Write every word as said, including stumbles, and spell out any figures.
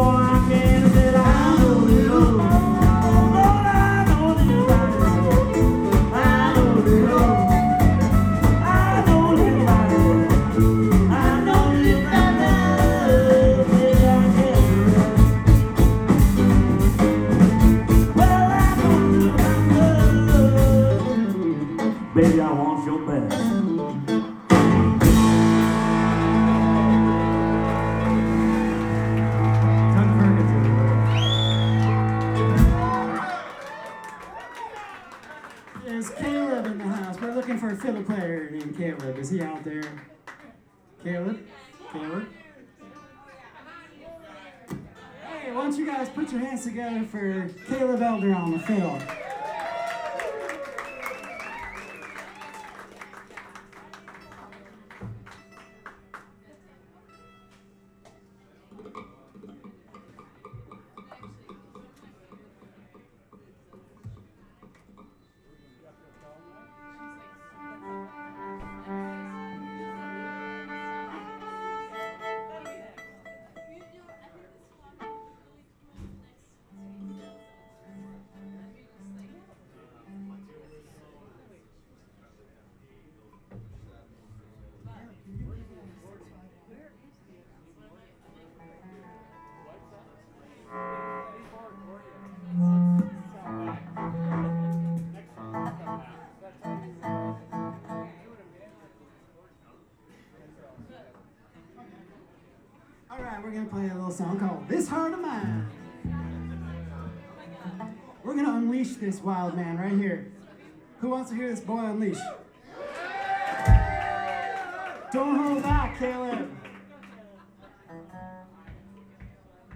Baby, I want your best. There's Caleb in the house. We're looking for a fiddle player named Caleb. Is he out there? Caleb? Caleb? Hey, why don't you guys put your hands together for Caleb Elder on the fiddle? All right, we're gonna play a little song called This Heart of Mine. We're gonna unleash this wild man right here. Who wants to hear this boy unleash? Don't hold back, Caleb.